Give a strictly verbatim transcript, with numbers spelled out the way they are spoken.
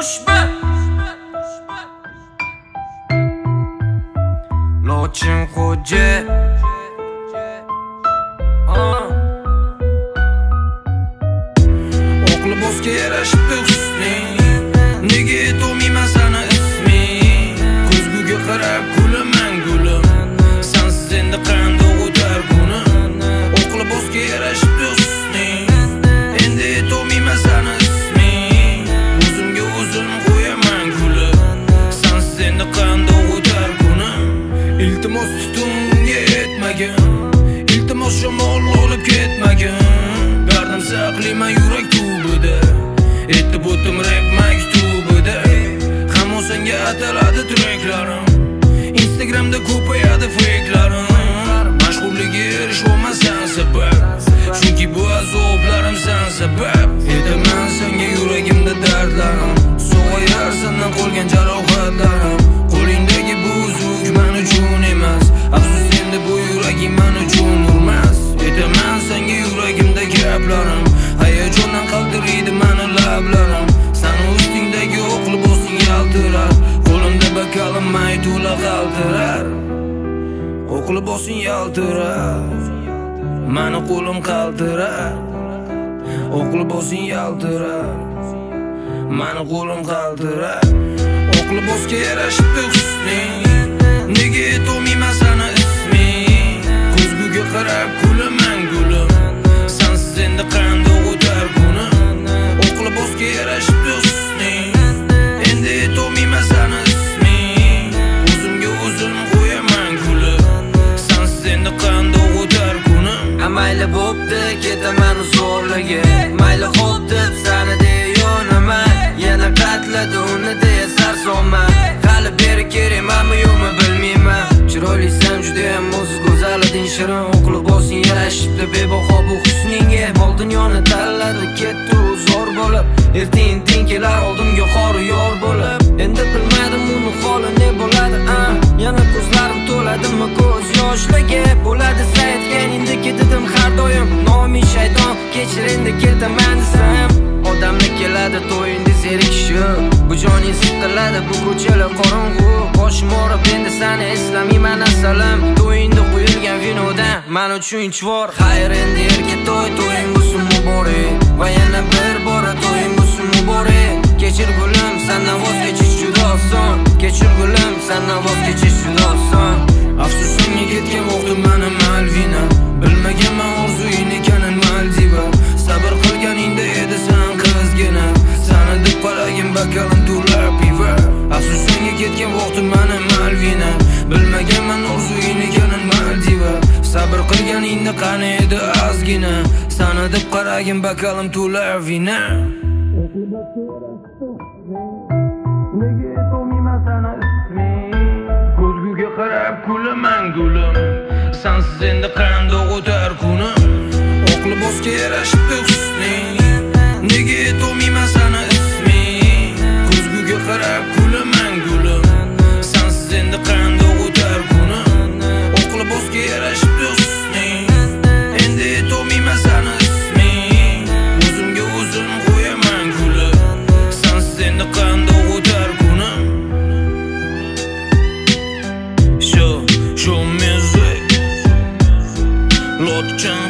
pushba Lochin xo'ja Oqli bosga yarashibdi husning Nega aytolmayman sana isming Ko'zguga qarab kulaman gulim Sensiz endi qandoq o'tar kunim Oqli bosga yarashibdi husning Endi aytolmayman sana isming O'zimga o'zim qo'yaman kulib Sensiz endi qandoq o'tar kunim Iltimos tutunga yetmagin Iltimos shamol olib ketmagin Gardim saqlayman yurak tubida Etib o'tim rap maktubida Hamon senga ataladi traklarim Instagramda ko'payadi fake'larim Mashhurlikka erisholman sen sabab Chunki bu azoblarim sen sabab Aytaman senga yuragimda dardlarim Sog'ayar sendan qolgan jarohatlarim Qo'lingdagi bu uzuk men uchun emas Afsus endi bu yuragim men uchun urmas Aytaman senga yuragimda gaplarim Hayajondan qaltiraydi meni lablarim Sani ustingdagi o'qli bosing yaltirar Qo'limda bokalim may to'la qaltirar O'qli bosing yaltirar Meni qo'lim qaltirar O'qli bosing yaltirar Meni qo'lim qaltirar O'qli bosga yarashibdi husning Nega aytolmayman sana isming Ko'zguga qarab kulaman gulim Sensiz endi qandoq o'tar kunim O'qli bosga yarashibdi husning Endi aytolmayman sana isming O'zimga o'zim qo'yaman kulib Sensiz endi qandoq o'tar kunim Mayli bo'pti ketaman uzoqlarga Mayli xo'p deb sani deya yonaman Yana qatladi uni deya sarsoman Hali beri kerakmanmi yo'qmi bilmayman Chiroylisan judayam o'ziz go'zal eding shirin O'qli bosing yarashibdi bebaho bu husningga Mol dunyoni tanladi ketdi u zo'r bo'lib Erta-indin kelar oldimga xor yor bo'lib Endi bilmadim uni holi ne bo'ladi ah. Yana ko'zlarim to'ladimi ko'z yoshlarga Bo'ladi saytganingdek dedim har doim Nomi shaydon kechir endi ketaman desam Odamlar keladi to'yingda zerikishi Bu joning siqiladi bu ko'chalar qorong'u Boshim og'rib endi sani eslamayman asalim To'yingda quyilgan vinodan men uchun ichvor Xayr endi erka to'y to'ying bo'lsin muborak Va yana bir bora to'ying bo'lsin muborak Kechir gulim sendan voz kechish juda oson Kechir gulim sendan voz kechish juda oson Afsus senga ketgan vaqtim meni Malvina Bilmaganman orzuing ekanin Maldiva Sabr qilganingda edi sen qizgina Sani deb qaragin bokalim to'la piva Afsus senga ketgan vaqtim meni Malvina Bilmaganman orzuing ekanin Maldiva Sabr qilganingda qani edi ozgina Sani deb qaragin bokalim to'la vina Nega aytolmayman sana isming Ko'zguga qarab kulaman gulim Sensiz endi qandoq o'tar kunim O'qli bosga yarashibdi husning Nega aytolmayman sana isming Ko'zguga qarab kulaman gulim Sensiz endi qandoq o'tar kunim O'qli bosga yarashibdi husning Endi aytolmayman sana isming O'zimga o'zim qo'yaman kulib Sensiz endi qandoq o'tar kunim Show, show music Lotchan